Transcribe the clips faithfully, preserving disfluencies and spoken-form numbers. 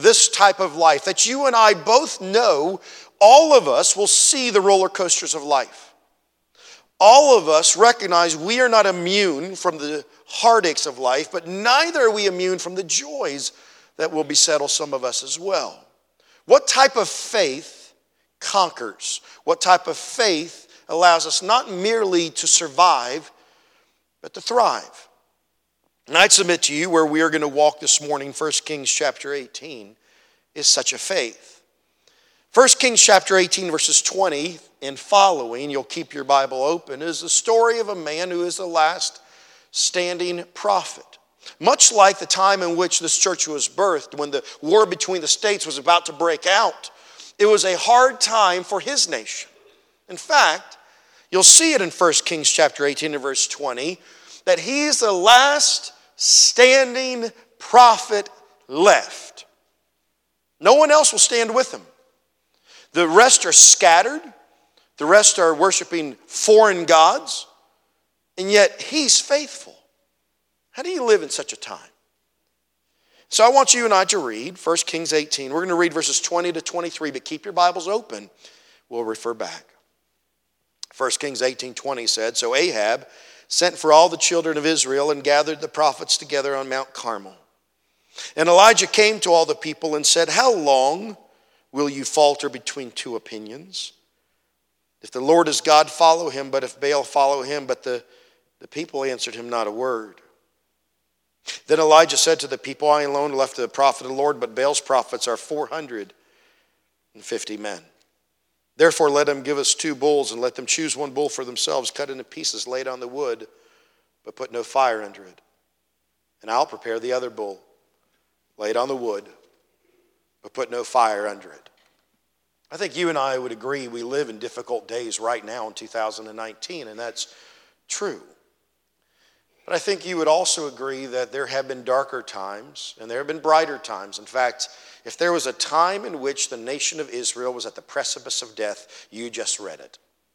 this type of life, that you and I both know all of us will see the roller coasters of life. All of us recognize we are not immune from the heartaches of life, but neither are we immune from the joys that will besettle some of us as well. What type of faith conquers? What type of faith allows us not merely to survive, but to thrive? And I'd submit to you where we are going to walk this morning, First Kings chapter eighteen, is such a faith. First Kings chapter eighteen, verses twenty and following, you'll keep your Bible open, is the story of a man who is the last standing prophet. Much like the time in which this church was birthed, when the war between the states was about to break out, it was a hard time for his nation. In fact, you'll see it in First Kings chapter eighteen and verse twenty, that he is the last standing prophet left. No one else will stand with him. The rest are scattered. The rest are worshiping foreign gods. And yet he's faithful. How do you live in such a time? So I want you and I to read First Kings eighteen. We're going to read verses twenty to twenty-three, but keep your Bibles open. We'll refer back. First Kings eighteen twenty said, So Ahab sent for all the children of Israel and gathered the prophets together on Mount Carmel. And Elijah came to all the people and said, How long will you falter between two opinions? If the Lord is God, follow him, but if Baal, follow him. But the, the people answered him not a word. Then Elijah said to the people, I alone left the prophet of the Lord, but Baal's prophets are four hundred fifty men. Therefore let them give us two bulls, and let them choose one bull for themselves, cut into pieces, laid on the wood, but put no fire under it. And I'll prepare the other bull, laid on the wood, but put no fire under it. I think you and I would agree we live in difficult days right now in two thousand nineteen, and that's true. But I think you would also agree that there have been darker times and there have been brighter times. In fact, if there was a time in which the nation of Israel was at the precipice of death, you just read it.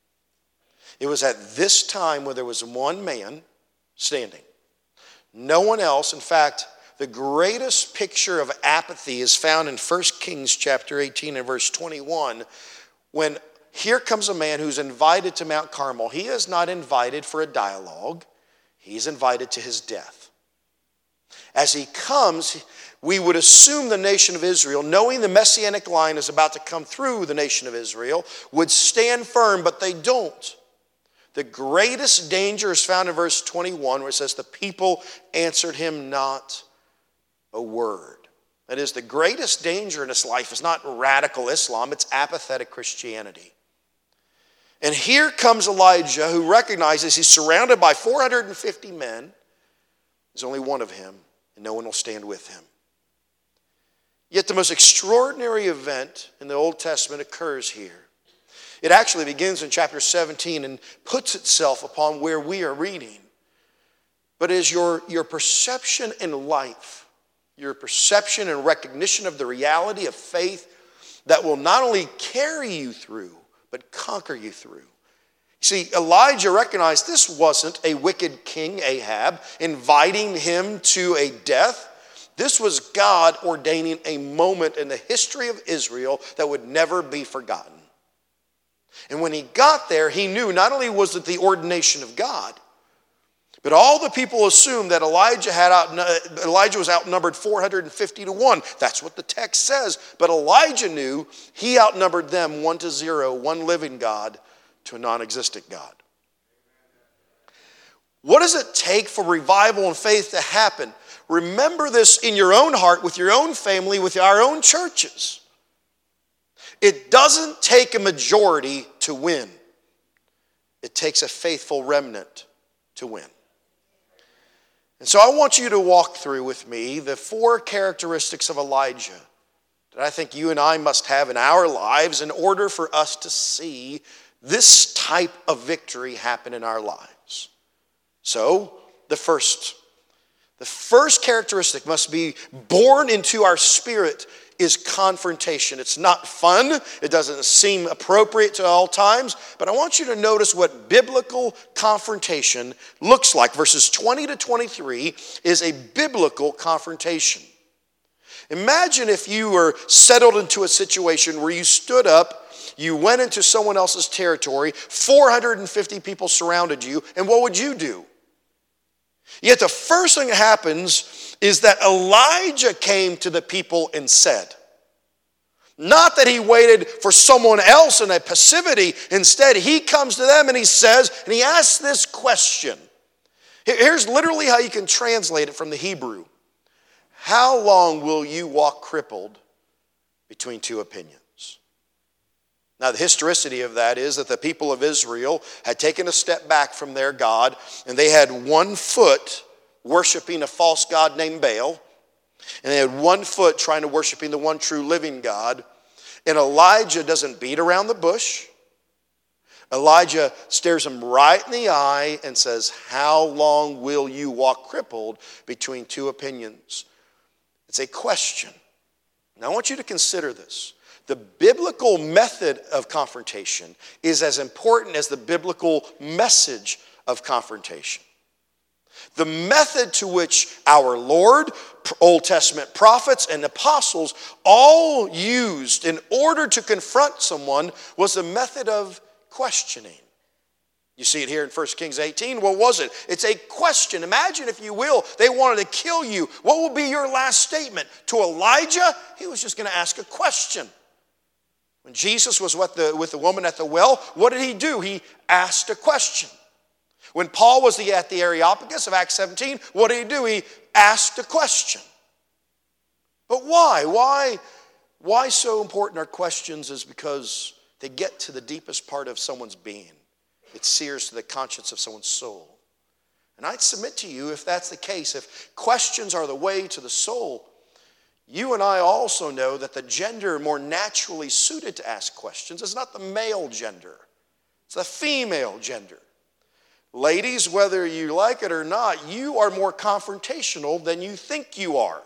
It was at this time where there was one man standing. No one else. In fact, the greatest picture of apathy is found in First Kings chapter eighteen and verse twenty-one, when here comes a man who's invited to Mount Carmel. He is not invited for a dialogue. He's invited to his death. As he comes, we would assume the nation of Israel, knowing the Messianic line is about to come through the nation of Israel, would stand firm, but they don't. The greatest danger is found in verse twenty-one, where it says, the people answered him not a word. That is, the greatest danger in this life is not radical Islam, it's apathetic Christianity. And here comes Elijah, who recognizes he's surrounded by four hundred fifty men. There's only one of him, and no one will stand with him. Yet the most extraordinary event in the Old Testament occurs here. It actually begins in chapter seventeen and puts itself upon where we are reading. But is your, your perception in life, your perception and recognition of the reality of faith that will not only carry you through, but conquer you through. See, Elijah recognized this wasn't a wicked king, Ahab, inviting him to a death. This was God ordaining a moment in the history of Israel that would never be forgotten. And when he got there, he knew not only was it the ordination of God, but all the people assumed that Elijah had out, Elijah was outnumbered four hundred fifty to one. That's what the text says. But Elijah knew he outnumbered them one to zero, one living God to a non-existent God. What does it take for revival and faith to happen? Remember this in your own heart, with your own family, with our own churches. It doesn't take a majority to win. It takes a faithful remnant to win. And so I want you to walk through with me the four characteristics of Elijah that I think you and I must have in our lives in order for us to see this type of victory happen in our lives. So, the first, the first characteristic must be born into our spirit is confrontation. It's not fun. It doesn't seem appropriate to all times. But I want you to notice what biblical confrontation looks like. Verses twenty to twenty-three is a biblical confrontation. Imagine if you were settled into a situation where you stood up, you went into someone else's territory, four hundred fifty people surrounded you, and what would you do? Yet the first thing that happens is that Elijah came to the people and said, not that he waited for someone else in a passivity. Instead, he comes to them and he says, and he asks this question. Here's literally how you can translate it from the Hebrew. How long will you walk crippled between two opinions? Now, the historicity of that is that the people of Israel had taken a step back from their God, and they had one foot worshiping a false god named Baal, and they had one foot trying to worshiping the one true living God. And Elijah doesn't beat around the bush. Elijah stares him right in the eye and says, how long will you walk crippled between two opinions? It's a question. Now I want you to consider this. The biblical method of confrontation is as important as the biblical message of confrontation. The method to which our Lord, Old Testament prophets, and apostles all used in order to confront someone was the method of questioning. You see it here in First Kings eighteen. What was it? It's a question. Imagine, if you will, they wanted to kill you. What will be your last statement? To Elijah, he was just going to ask a question. When Jesus was with the, with the woman at the well, what did he do? He asked a question. When Paul was the, at the Areopagus of Acts seventeen, what did he do? He asked a question. But why? Why, why so important are questions is because they get to the deepest part of someone's being. It sears to the conscience of someone's soul. And I'd submit to you, if that's the case, if questions are the way to the soul, you and I also know that the gender more naturally suited to ask questions is not the male gender. It's the female gender. Ladies, whether you like it or not, you are more confrontational than you think you are.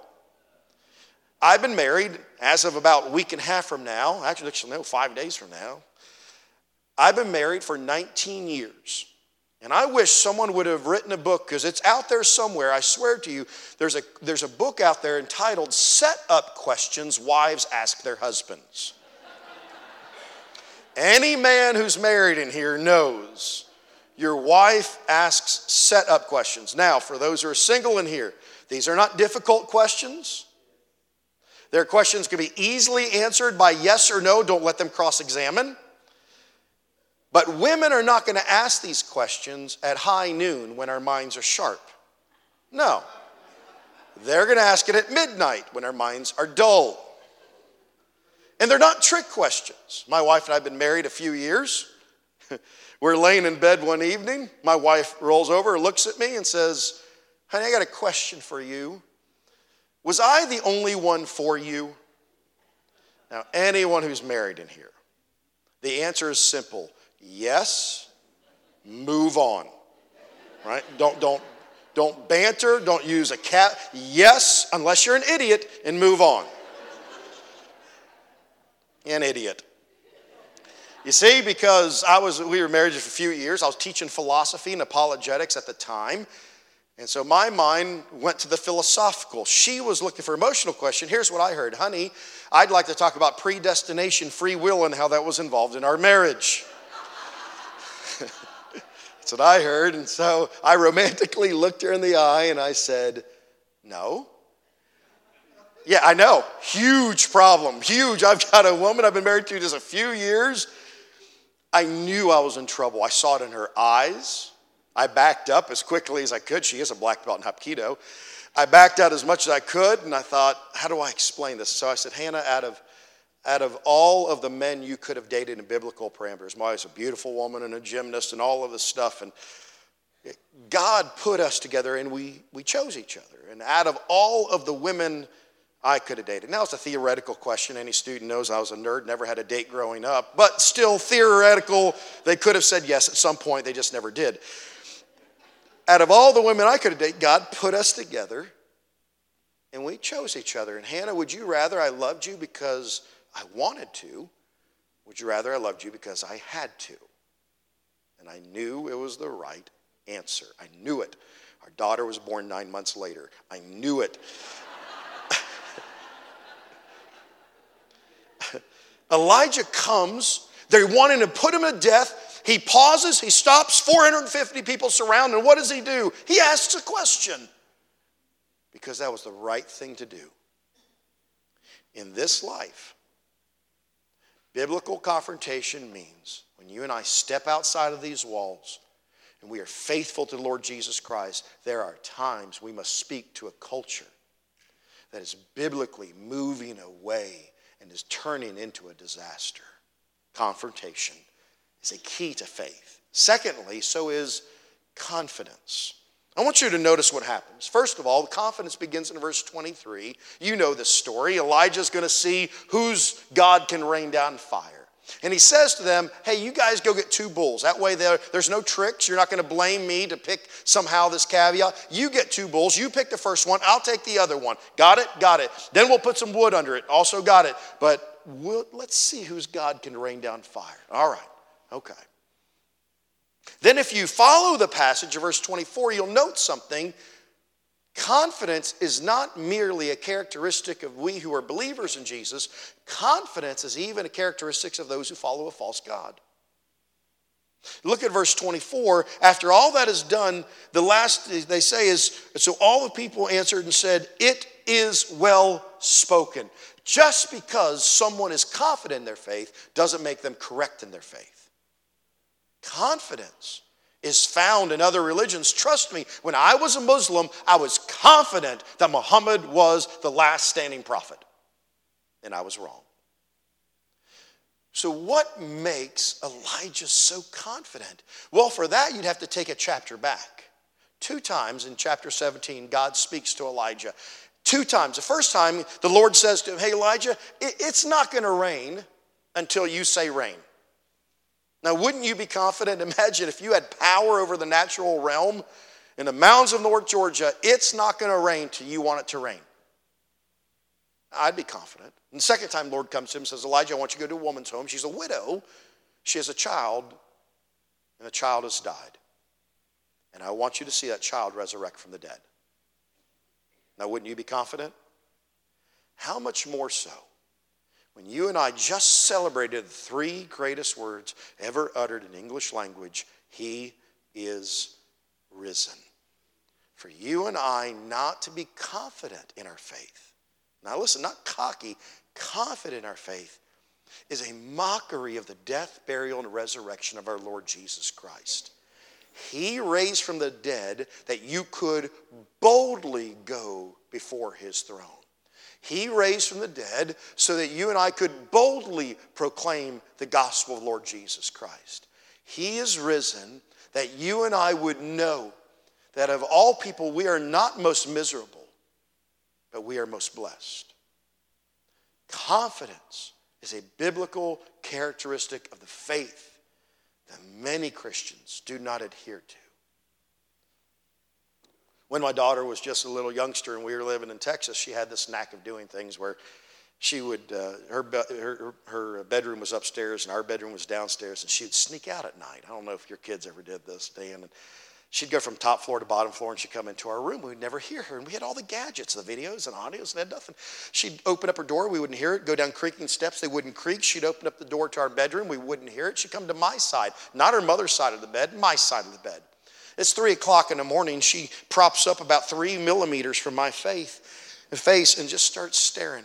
I've been married as of about a week and a half from now. Actually, no, five days from now. I've been married for nineteen years. And I wish someone would have written a book, because it's out there somewhere. I swear to you, there's a, there's a book out there entitled Set Up Questions Wives Ask Their Husbands. Any man who's married in here knows your wife asks set up questions. Now, for those who are single in here, these are not difficult questions. Their questions can be easily answered by yes or no. Don't let them cross-examine. But women are not going to ask these questions at high noon when our minds are sharp. No. They're going to ask it at midnight when our minds are dull. And they're not trick questions. My wife and I have been married a few years. We're laying in bed one evening. My wife rolls over, looks at me and says, honey, I got a question for you. Was I the only one for you? Now, anyone who's married in here, the answer is simple. Yes, move on. Right? Don't, don't, don't banter, don't use a cat. Yes, unless you're an idiot, and move on. An idiot. You see, because I was, we were married for a few years. I was teaching philosophy and apologetics at the time. And so my mind went to the philosophical. She was looking for an emotional question. Here's what I heard. Honey, I'd like to talk about predestination, free will, and how that was involved in our marriage. That's what I heard. And so I romantically looked her in the eye and I said, no. Yeah, I know. Huge problem. Huge. I've got a woman I've been married to just a few years. I knew I was in trouble. I saw it in her eyes. I backed up as quickly as I could. She is a black belt in Hapkido. I backed out as much as I could, and I thought, how do I explain this? So I said, Hannah, out of, out of all of the men you could have dated in biblical parameters, my wife's a beautiful woman and a gymnast and all of this stuff, and God put us together, and we, we chose each other. And out of all of the women I could have dated. Now, it's a theoretical question. Any student knows I was a nerd, never had a date growing up. But still theoretical, they could have said yes at some point. They just never did. Out of all the women I could have dated, God put us together, and we chose each other. And Hannah, would you rather I loved you because I wanted to? Would you rather I loved you because I had to? And I knew it was the right answer. I knew it. Our daughter was born nine months later. I knew it. Elijah comes. They're wanting to put him to death. He pauses. He stops. four hundred fifty people surround him. What does he do? He asks a question. Because that was the right thing to do. In this life, biblical confrontation means when you and I step outside of these walls and we are faithful to the Lord Jesus Christ, there are times we must speak to a culture that is biblically moving away and is turning into a disaster. Confrontation is a key to faith. Secondly, so is confidence. I want you to notice what happens. First of all, the confidence begins in verse twenty-three. You know this story. Elijah's going to see whose God can rain down fire. And he says to them, hey, you guys go get two bulls. That way there, there's no tricks. You're not going to blame me to pick somehow this caveat. You get two bulls. You pick the first one. I'll take the other one. Got it? Got it. Then we'll put some wood under it. Also got it. But we'll, let's see whose God can rain down fire. All right. Okay. Then if you follow the passage of verse twenty-four, you'll note something. Confidence is not merely a characteristic of we who are believers in Jesus. Confidence is even a characteristic of those who follow a false god. Look at verse twenty-four. After all that is done, the last they say is, so all the people answered and said, it is well spoken. Just because someone is confident in their faith doesn't make them correct in their faith. Confidence is found in other religions. Trust me, when I was a Muslim, I was confident that Muhammad was the last standing prophet. And I was wrong. So what makes Elijah so confident? Well, for that, you'd have to take a chapter back. Two times in chapter seventeen, God speaks to Elijah. Two times. The first time, the Lord says to him, hey, Elijah, it's not going to rain until you say rain. Now, wouldn't you be confident? Imagine if you had power over the natural realm in the mountains of North Georgia, it's not going to rain till you want it to rain. I'd be confident. And the second time the Lord comes to him and says, Elijah, I want you to go to a woman's home. She's a widow. She has a child, and the child has died. And I want you to see that child resurrect from the dead. Now, wouldn't you be confident? How much more so when you and I just celebrated the three greatest words ever uttered in English language, he is risen. For you and I not to be confident in our faith. Now listen, not cocky, confident in our faith is a mockery of the death, burial, and resurrection of our Lord Jesus Christ. He raised from the dead that you could boldly go before his throne. He raised from the dead so that you and I could boldly proclaim the gospel of Lord Jesus Christ. He is risen that you and I would know that of all people we are not most miserable, but we are most blessed. Confidence is a biblical characteristic of the faith that many Christians do not adhere to. When my daughter was just a little youngster and we were living in Texas, she had this knack of doing things where she would, uh, her, her, her bedroom was upstairs and our bedroom was downstairs, and she would sneak out at night. I don't know if your kids ever did this, Dan. And she'd go from top floor to bottom floor and she'd come into our room. We'd never hear her. And we had all the gadgets, the videos and audios, and had nothing. She'd open up her door. We wouldn't hear it. Go down creaking steps. They wouldn't creak. She'd open up the door to our bedroom. We wouldn't hear it. She'd come to my side, not her mother's side of the bed, my side of the bed. It's three o'clock in the morning. She props up about three millimeters from my face, face and just starts staring.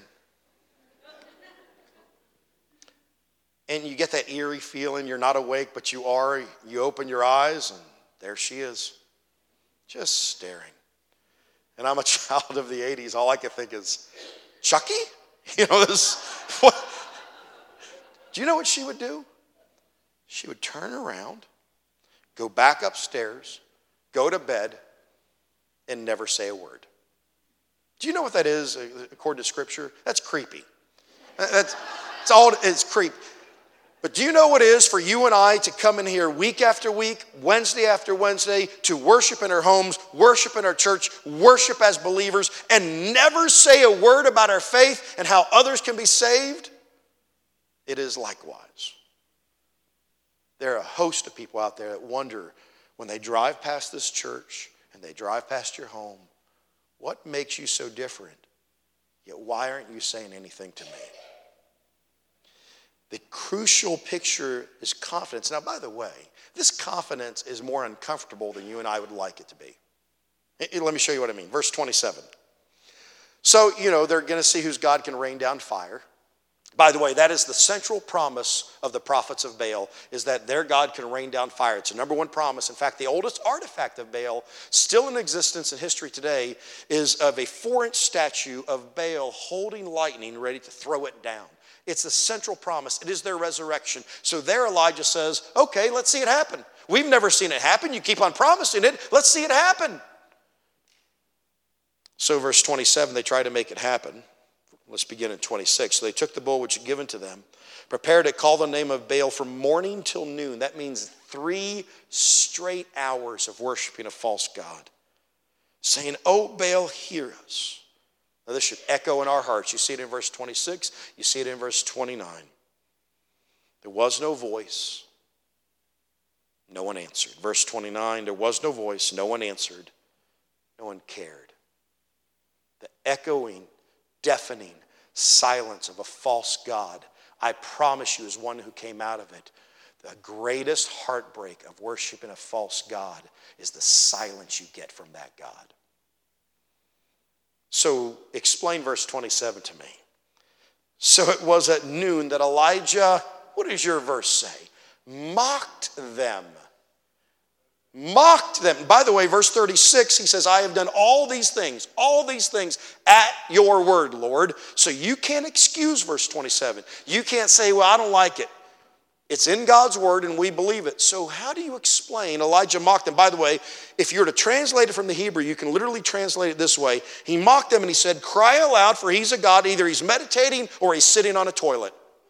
And you get that eerie feeling. You're not awake, but you are. You open your eyes, and there she is, just staring. And I'm a child of the eighties. All I could think is, Chucky? You know, this, what? Do you know what she would do? She would turn around, go back upstairs, go to bed, and never say a word. Do you know what that is, according to Scripture? That's creepy. That's, that's all, it's creep. But do you know what it is for you and I to come in here week after week, Wednesday after Wednesday, to worship in our homes, worship in our church, worship as believers, and never say a word about our faith and how others can be saved? It is likewise. There are a host of people out there that wonder when they drive past this church and they drive past your home, what makes you so different? Yet why aren't you saying anything to me? The crucial picture is confidence. Now, by the way, this confidence is more uncomfortable than you and I would like it to be. Let me show you what I mean. Verse twenty-seven. So, you know, they're going to see whose God can rain down fire. By the way, that is the central promise of the prophets of Baal, is that their God can rain down fire. It's a number one promise. In fact, the oldest artifact of Baal, still in existence in history today, is of a four-inch statue of Baal holding lightning, ready to throw it down. It's the central promise. It is their resurrection. So there Elijah says, okay, let's see it happen. We've never seen it happen. You keep on promising it. Let's see it happen. So verse twenty-seven, they try to make it happen. Let's begin in twenty-six. So they took the bull which had given to them, prepared it, called the name of Baal from morning till noon. That means three straight hours of worshiping a false god, saying, "O Baal, hear us." Now this should echo in our hearts. You see it in verse twenty-six. You see it in verse twenty-nine. There was no voice. No one answered. Verse twenty-nine, there was no voice. No one answered. No one cared. The echoing, deafening silence of a false god, I promise you, is one who came out of it. The greatest heartbreak of worshiping a false god is the silence you get from that God. So explain verse twenty-seven to me. So it was at noon that Elijah, what does your verse say? Mocked them. Mocked them. By the way, verse thirty-six, he says, I have done all these things, all these things at your word, Lord. So you can't excuse verse twenty-seven. You can't say, well, I don't like it. It's in God's word and we believe it. So how do you explain Elijah mocked them? By the way, if you were to translate it from the Hebrew, you can literally translate it this way. He mocked them and he said, cry aloud, for he's a God. Either he's meditating or he's sitting on a toilet.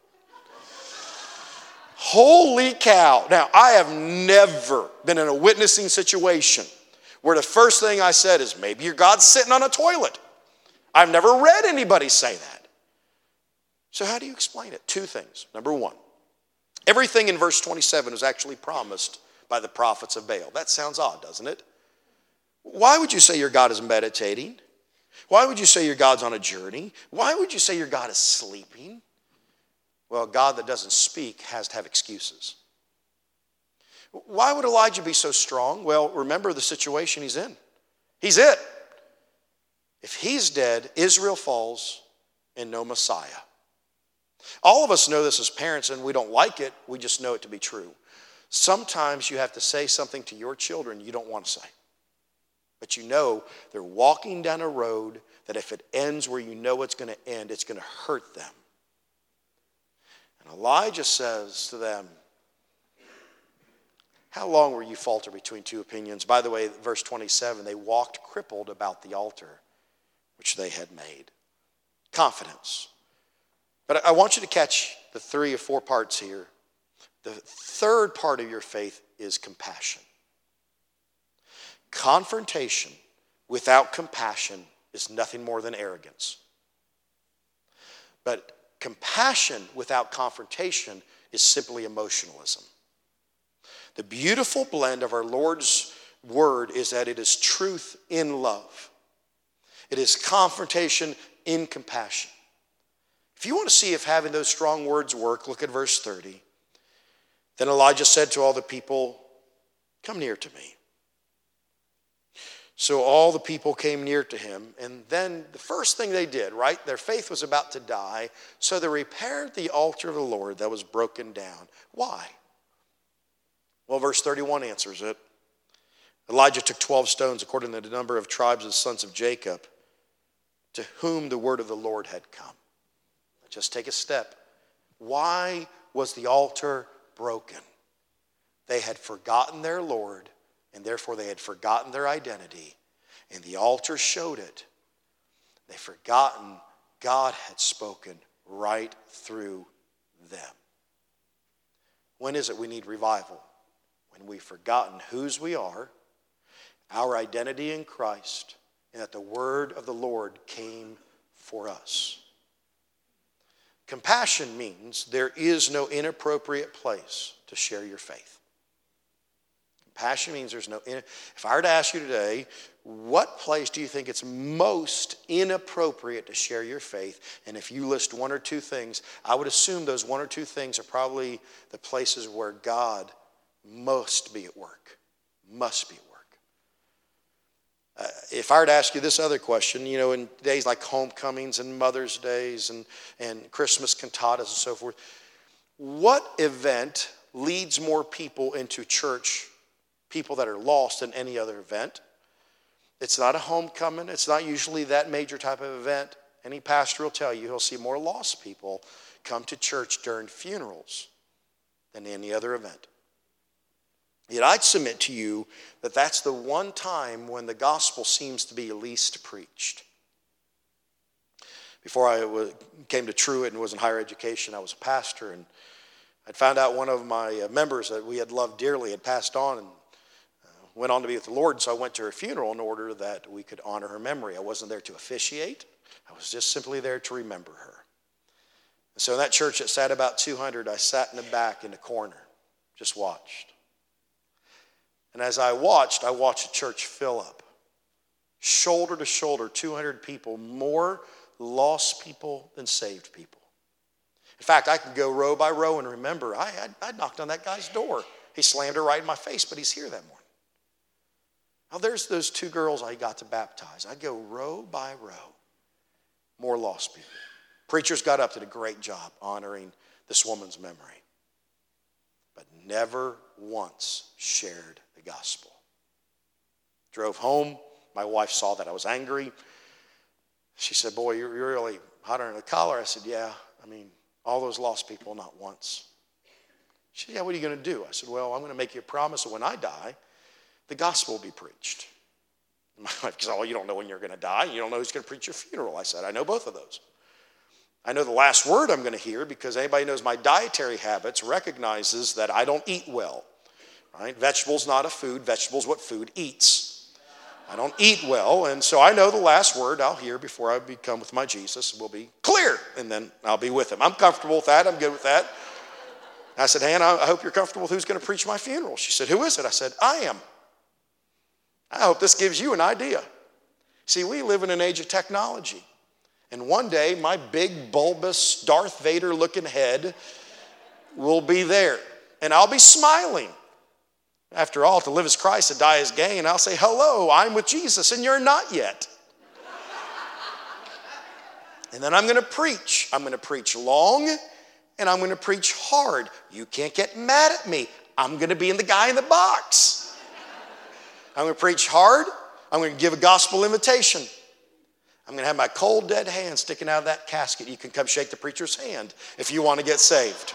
Holy cow. Now, I have never been in a witnessing situation where the first thing I said is, maybe your God's sitting on a toilet. I've never read anybody say that. So how do you explain it? Two things. Number one, everything in verse twenty-seven was actually promised by the prophets of Baal. That sounds odd, doesn't it? Why would you say your God is meditating? Why would you say your God's on a journey? Why would you say your God is sleeping? Well, God that doesn't speak has to have excuses. Why would Elijah be so strong? Well, remember the situation he's in. He's it. If he's dead, Israel falls and no Messiah. All of us know this as parents, and we don't like it. We just know it to be true. Sometimes you have to say something to your children you don't want to say. But you know they're walking down a road that if it ends where you know it's going to end, it's going to hurt them. And Elijah says to them, how long will you falter between two opinions? By the way, verse twenty-seven, they walked crippled about the altar which they had made. Confidence. But I want you to catch the three or four parts here. The third part of your faith is compassion. Confrontation without compassion is nothing more than arrogance. But compassion without confrontation is simply emotionalism. The beautiful blend of our Lord's word is that it is truth in love. It is confrontation in compassion. If you want to see if having those strong words work, look at verse thirty. Then Elijah said to all the people, come near to me. So all the people came near to him, and then the first thing they did, right? Their faith was about to die, so they repaired the altar of the Lord that was broken down. Why? Well, verse thirty-one answers it. Elijah took twelve stones according to the number of tribes of the sons of Jacob, to whom the word of the Lord had come. Just take a step. Why was the altar broken? They had forgotten their Lord, and therefore they had forgotten their identity, and the altar showed it. They'd forgotten God had spoken right through them. When is it we need revival? When we've forgotten whose we are, our identity in Christ, and that the word of the Lord came for us. Compassion means there is no inappropriate place to share your faith. Compassion means there's no, if I were to ask you today, what place do you think it's most inappropriate to share your faith? And if you list one or two things, I would assume those one or two things are probably the places where God must be at work. Must be at work. Uh, if I were to ask you this other question, you know, in days like homecomings and Mother's Days and, and Christmas cantatas and so forth, what event leads more people into church, people that are lost, than any other event? It's not a homecoming. It's not usually that major type of event. Any pastor will tell you he'll see more lost people come to church during funerals than any other event. Yet I'd submit to you that that's the one time when the gospel seems to be least preached. Before I came to Truett and was in higher education, I was a pastor, and I'd found out one of my members that we had loved dearly had passed on and went on to be with the Lord, so I went to her funeral in order that we could honor her memory. I wasn't there to officiate. I was just simply there to remember her. And so in that church that sat about two hundred, I sat in the back in the corner, just watched. And as I watched, I watched the church fill up. Shoulder to shoulder, two hundred people, more lost people than saved people. In fact, I could go row by row and remember, I, I, I knocked on that guy's door. He slammed her right in my face, but he's here that morning. Now, there's those two girls I got to baptize. I go row by row. More lost people. Preachers got up, did a great job honoring this woman's memory, but never once shared the gospel. Drove home. My wife saw that I was angry. She said, boy, you're really hot under the collar. I said, yeah, I mean, all those lost people, not once. She said, yeah, what are you going to do? I said, well, I'm going to make you a promise that when I die, the gospel will be preached. My wife said, oh, you don't know when you're going to die. You don't know who's going to preach your funeral. I said, I know both of those. I know the last word I'm going to hear because anybody who knows my dietary habits recognizes that I don't eat well. Right? Vegetables not a food. Vegetables what food eats. I don't eat well, and so I know the last word I'll hear before I become with my Jesus will be clear, and then I'll be with him. I'm comfortable with that. I'm good with that. I said, Hannah, I hope you're comfortable with who's going to preach my funeral. She said, who is it? I said, I am. I hope this gives you an idea. See, we live in an age of technology, and one day my big, bulbous, Darth Vader-looking head will be there, and I'll be smiling. After all, to live as Christ, to die as gain, I'll say, hello, I'm with Jesus, and you're not yet. And then I'm going to preach. I'm going to preach long, and I'm going to preach hard. You can't get mad at me. I'm going to be in the guy in the box. I'm going to preach hard. I'm going to give a gospel invitation. I'm going to have my cold, dead hand sticking out of that casket. You can come shake the preacher's hand if you want to get saved.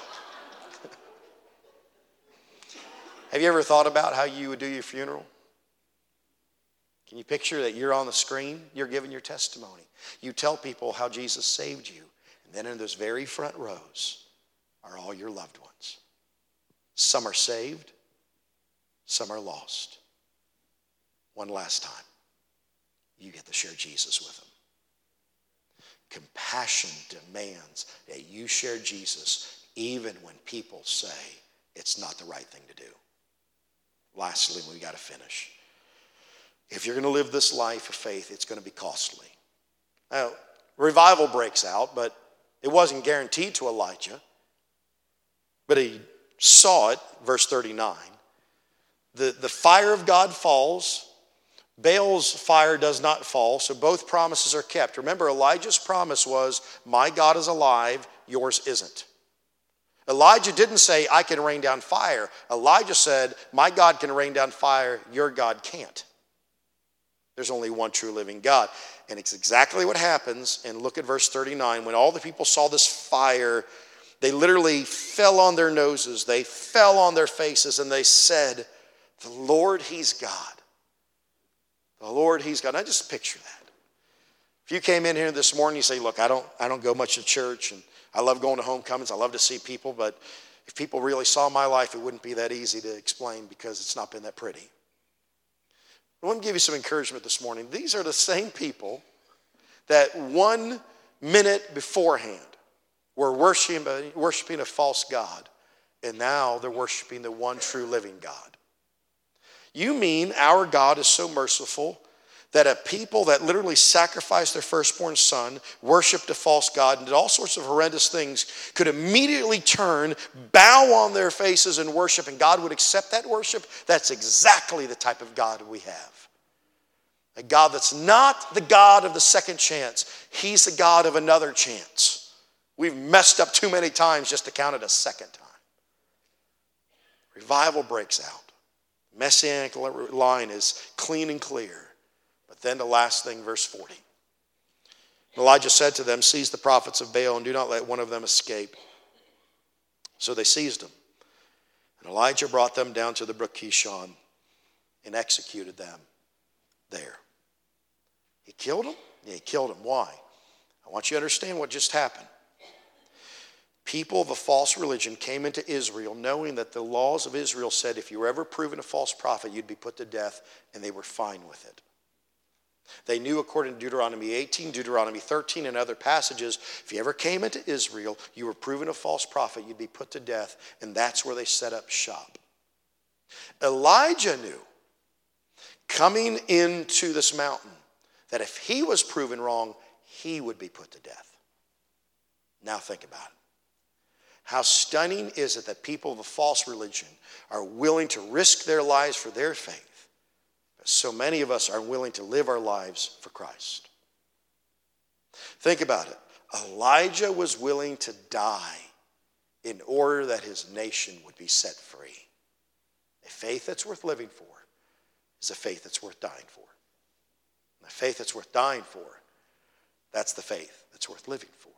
Have you ever thought about how you would do your funeral? Can you picture that you're on the screen, you're giving your testimony. You tell people how Jesus saved you, and then in those very front rows are all your loved ones. Some are saved, some are lost. One last time, you get to share Jesus with them. Compassion demands that you share Jesus even when people say it's not the right thing to do. Lastly, we got to finish. If you're going to live this life of faith, it's going to be costly. Now, revival breaks out, but it wasn't guaranteed to Elijah. But he saw it, verse thirty-nine. The, the fire of God falls. Baal's fire does not fall, so both promises are kept. Remember, Elijah's promise was, my God is alive, yours isn't. Elijah didn't say, I can rain down fire. Elijah said, my God can rain down fire, your God can't. There's only one true living God. And it's exactly what happens. And look at verse thirty-nine. When all the people saw this fire, they literally fell on their noses. They fell on their faces and they said, the Lord, he's God. The Lord, he's God. I just picture that. If you came in here this morning, you say, look, I don't, I don't go much to church, and I love going to homecomings. I love to see people, but if people really saw my life, it wouldn't be that easy to explain because it's not been that pretty. I want to give you some encouragement this morning. These are the same people that one minute beforehand were worshiping, worshiping a false god, and now they're worshiping the one true living God. You mean our God is so merciful that a people that literally sacrificed their firstborn son, worshiped a false god, and did all sorts of horrendous things, could immediately turn, bow on their faces and worship, and God would accept that worship? That's exactly the type of God we have. A God that's not the God of the second chance. He's the God of another chance. We've messed up too many times just to count it a second time. Revival breaks out. Messianic line is clean and clear. But then the last thing, verse forty. Elijah said to them, seize the prophets of Baal and do not let one of them escape. So they seized them. And Elijah brought them down to the brook Kishon and executed them there. He killed them? Yeah, he killed them. Why? I want you to understand what just happened. People of a false religion came into Israel knowing that the laws of Israel said if you were ever proven a false prophet, you'd be put to death, and they were fine with it. They knew, according to Deuteronomy eighteen, Deuteronomy thirteen, and other passages, if you ever came into Israel, you were proven a false prophet, you'd be put to death, and that's where they set up shop. Elijah knew, coming into this mountain, that if he was proven wrong, he would be put to death. Now think about it. How stunning is it that people of a false religion are willing to risk their lives for their faith? So many of us are willing to live our lives for Christ. Think about it. Elijah was willing to die in order that his nation would be set free. A faith that's worth living for is a faith that's worth dying for. And a faith that's worth dying for, that's the faith that's worth living for.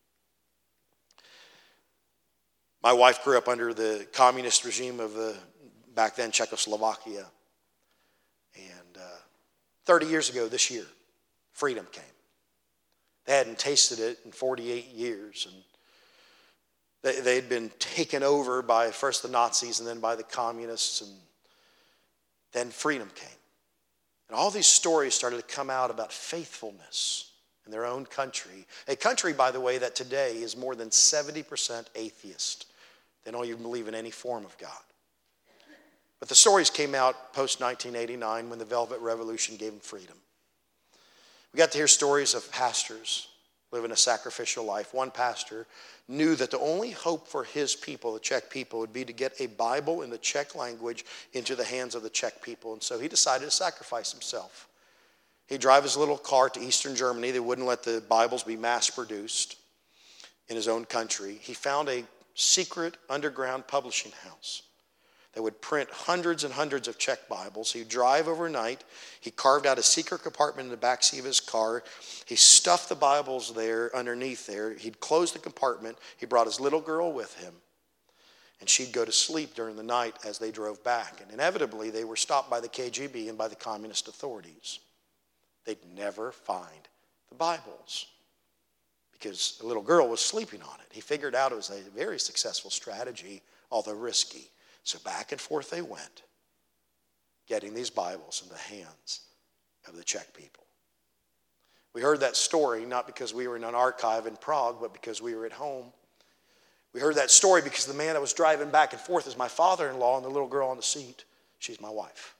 My wife grew up under the communist regime of the back then Czechoslovakia. And uh, thirty years ago this year, freedom came. They hadn't tasted it in forty-eight years. And they, they'd been taken over by first the Nazis and then by the communists. And then freedom came. And all these stories started to come out about faithfulness in their own country. A country, by the way, that today is more than seventy percent atheist. They don't even believe in any form of God. But the stories came out post nineteen eighty-nine when the Velvet Revolution gave them freedom. We got to hear stories of pastors living a sacrificial life. One pastor knew that the only hope for his people, the Czech people, would be to get a Bible in the Czech language into the hands of the Czech people. And so he decided to sacrifice himself. He'd drive his little car to Eastern Germany. They wouldn't let the Bibles be mass-produced in his own country. He found a secret underground publishing house that would print hundreds and hundreds of Czech Bibles. He'd drive overnight. He carved out a secret compartment in the backseat of his car. He stuffed the Bibles there underneath there. He'd close the compartment. He brought his little girl with him. And she'd go to sleep during the night as they drove back. And inevitably, they were stopped by the K G B and by the communist authorities. They'd never find the Bibles because the little girl was sleeping on it. He figured out it was a very successful strategy, although risky. So back and forth they went, getting these Bibles in the hands of the Czech people. We heard that story not because we were in an archive in Prague, but because we were at home. We heard that story because the man that was driving back and forth is my father-in-law, and the little girl on the seat, she's my wife.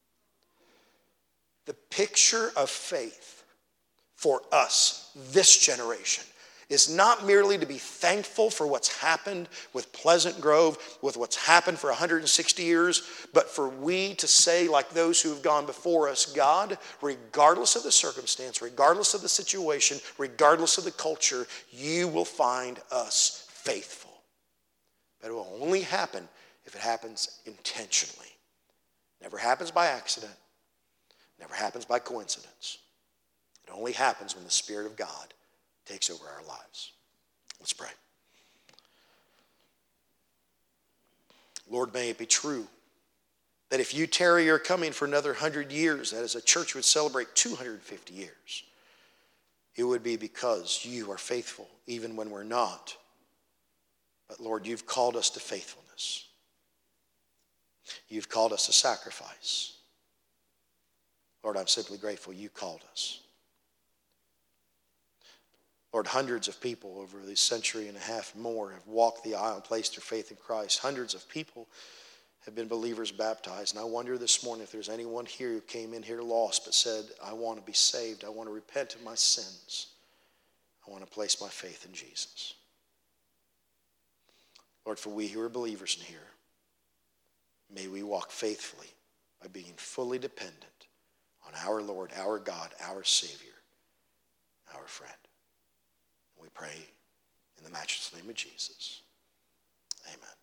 The picture of faith for us, this generation, is not merely to be thankful for what's happened with Pleasant Grove, with what's happened for one hundred sixty years, but for we to say, like those who have gone before us, God, regardless of the circumstance, regardless of the situation, regardless of the culture, you will find us faithful. But it will only happen if it happens intentionally. Never happens by accident. Never happens by coincidence. It only happens when the Spirit of God takes over our lives. Let's pray. Lord, may it be true that if you tarry your coming for another hundred years, that as a church would celebrate two hundred fifty years, it would be because you are faithful even when we're not. But Lord, you've called us to faithfulness. You've called us to sacrifice. Lord, I'm simply grateful you called us. Lord, hundreds of people over this century and a half more have walked the aisle and placed their faith in Christ. Hundreds of people have been believers baptized. And I wonder this morning if there's anyone here who came in here lost but said, I want to be saved. I want to repent of my sins. I want to place my faith in Jesus. Lord, for we who are believers in here, may we walk faithfully by being fully dependent on our Lord, our God, our Savior, our friend. We pray in the matchless name of Jesus. Amen.